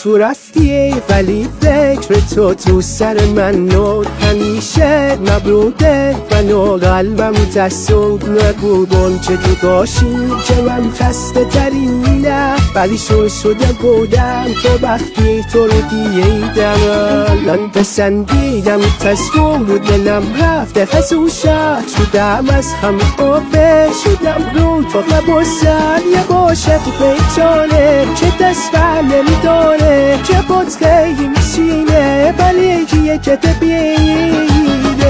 تو رفتی ولی فکر تو سر من نور همیشه نبوده منو قلبم تسود نبودن چه تو داشتی که من خسته ترینه ولی شده بودم تو وقتی تو رو دیدم الان پسندیدم تصمیم بود دلم رفته خسوشت شدم از هم قابه شدم رو تو نباسد یه باشه تو پیچانه که دست بر نمیداره که بود خیلی میشینه ولی یه که تبیید